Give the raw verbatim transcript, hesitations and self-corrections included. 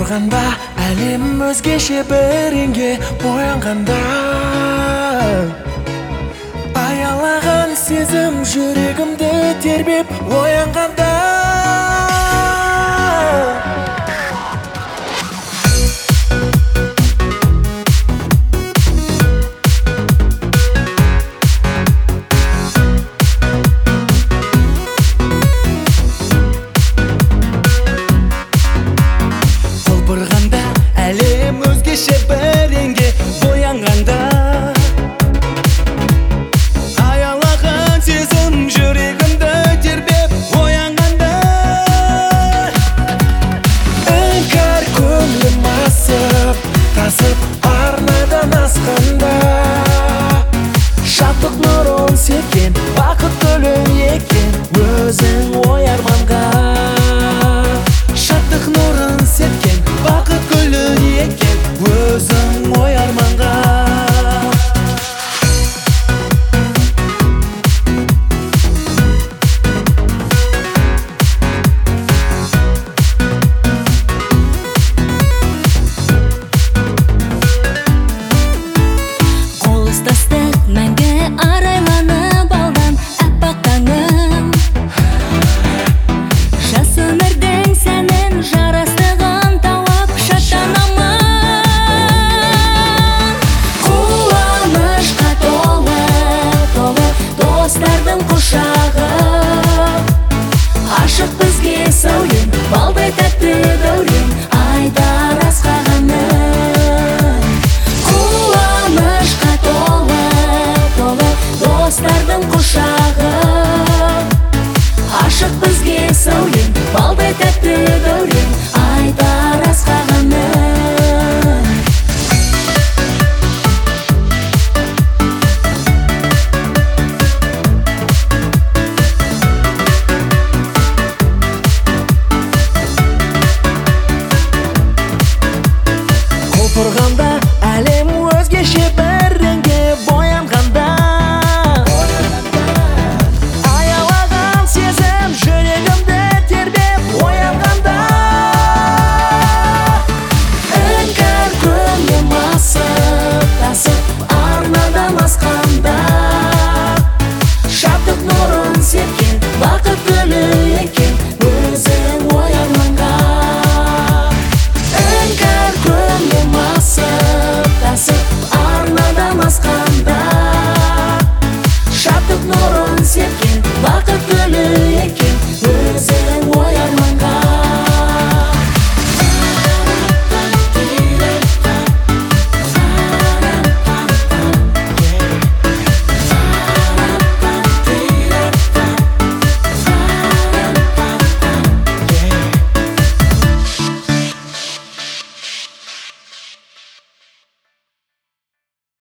Құлпырғанда әлем өзгеше бірінге боянғанда, аялаған сезім жүрегімді тербеп оянғанда. Құлпырғанда әлем өзгеше бірінге боянғанда, аялаған сезім жүрегімді тербеп оянғанда. Іңкәр көңілім асып, тасып арнадан асқанда, шаттық нұрын сепкен, бақыт гүлін еккен өзің ой арманға. Шаттық нұрын сепкен, бақыт гүлін еккен өзің ой арманға. Қол ұстастық мәңгі арайланып алдан әппақ таңым. Жас өмірдің сәнін жарастығын тауып шаттанамын. Қуанышқа толы, толы достардың құшағы, ашық бізге сәулем, балдай тәтті дәурен айтар асқағаным. Қуанышқа толы, толы достардың құшағы, ашық бізге сәулем, балдай тәтті дәурен айтар асқағаным. Құлпырғанда